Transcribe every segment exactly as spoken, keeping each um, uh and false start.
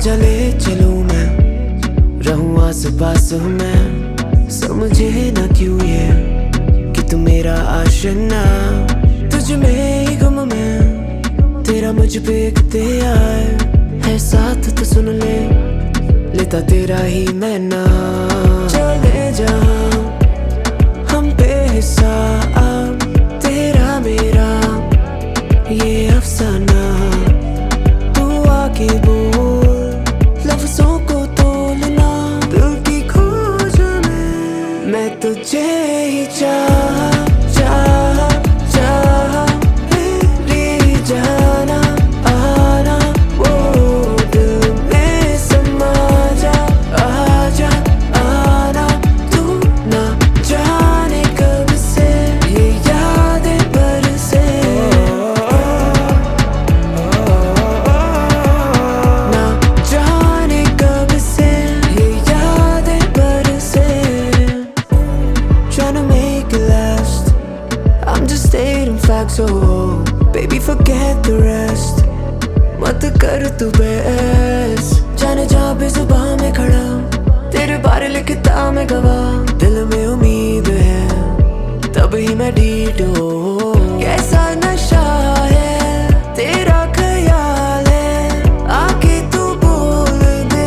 चले चलूं मैं, रहूं आस पास मैं, समझे ना क्यों ये कि तू मेरा आशिना। तुझ में ही गुम मैं, तेरा मुझ पे इख्तियार है, साथ तो सुन ले, लेता तेरा ही मैं नाम। चले जहां हम बेहिसाब, तेरा मेरा ये अफसाना, तू आके बोल लफ्जों को तोलना, दिल की खोज में मैं तुझे ही चाहा चाहा चाहा, मेरी जाना आना वो दिल में समा जा, आजा आना तू ना जाने कब से ये यादें बरसे, ना जाने कब से ये यादें बरसे। Tryna make it last, I'm just stating facts, oh baby forget the rest, मत कर तू बहस, जाने जा बेजुबान में खड़ा, तेरे बारे लिखता मैं गवाह, दिल में उम्मीद है तब ही मैं ढीठ हूँ। कैसा नशा है तेरा ख्याल है, आके तू बोल दे,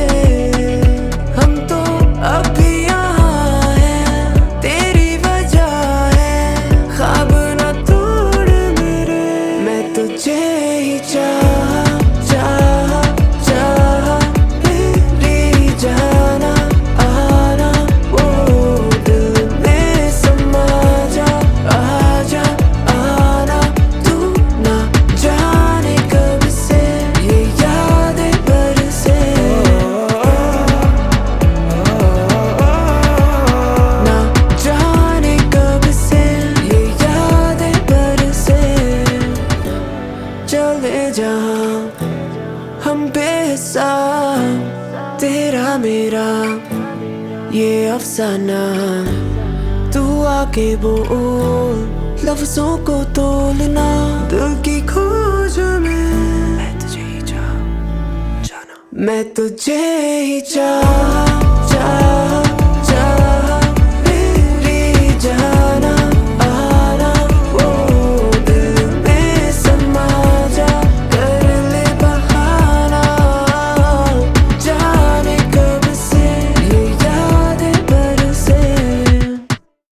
हम तो अब भी यहाँ हैं, तेरी वजह है, ख्वाब ना तोड़ मेरे, मैं तुझे ही चाहा चाहा चाहा, मेरी जाना आना वो दिल में समा जा, आजा आना तू ना जाने कब से ये यादें बरसे, ना जाने कब से ये यादें बरसे। चले जहां हम बेहिसाब, तेरा मेरा ये अफसाना, तू आके बोल लफ्जों को तोलना, दिल की खोज में मैं तुझे ही चाहा जाना, मैं तुझे ही चाहा चाहा।